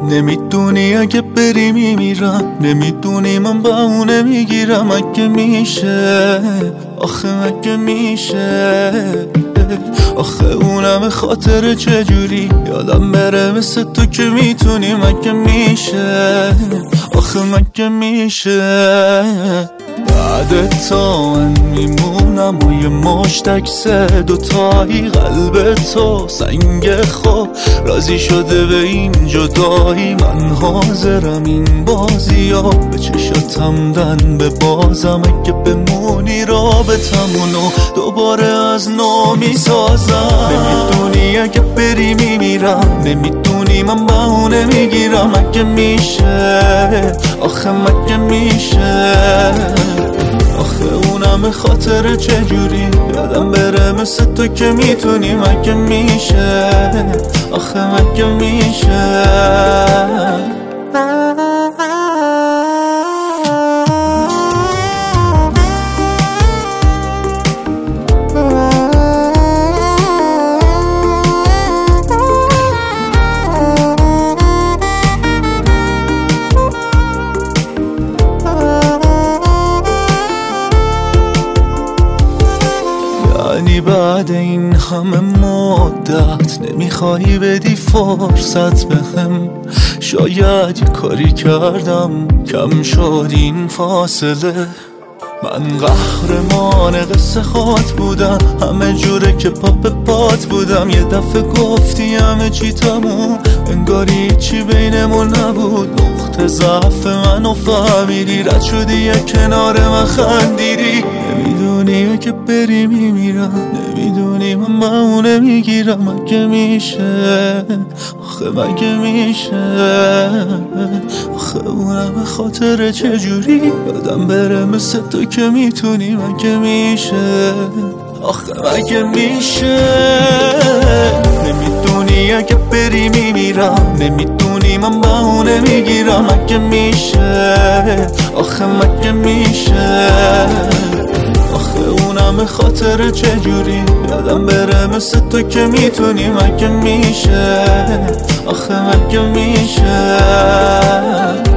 نمیدونی اگه بری میمیرم، نمیدونی من با اونه میگیرم. اگه میشه، آخه اگه میشه، آخه اونم خاطر چجوری یادم بره مثل تو که میتونیم. اگه میشه، آخه اگه میشه، بعد تا من میمونم و یه مشتکسه دوتایی قلب تو سنگ خوب راضی شده به این جدایی. من حاضرم این بازی ها به چشاتم دن به بازم. اگه بمونی رابطمونو دوباره از نو میسازم. نمیدونی اگه بری میمیرم، نمیدونی من بهونه میگیرم. اگه میشه، آخه مگه میشه، آخه اونم خاطر چجوری یادم بره مثل تو که میتونیم. اگه میشه، آخه مگه میشه. یعنی بعد این همه مدت نمیخوای بدی فرصت بهم؟ شاید یه کاری کردم کم شد این فاصله. من قهرمان قصه خات بودم، همه جوره که پاپ پات بودم. یه دفعه گفتی همه چی تموم، انگاری چی بینمون نبود. نقطه ضعف منو فهمیدی، رد شدی یه کنار من خندیدی. نمیدونی که بری میمیرم، نمیدونی من بهونه میگیرم. اگه میشه، آخه مگه میشه، آخه اونم خاطر چجوری یادم بره مثل تو که میتونی. مگه میشه، آخه مگه میشه. نمیدونی اگه بری میمیرم، نمیدونی من بهونه میگیرم. مگه میشه، آخه مگه میشه، آخه اونم خاطر چجوری یادم بره مثل تو که میتونی. مگه میشه، آخه مگه میشه.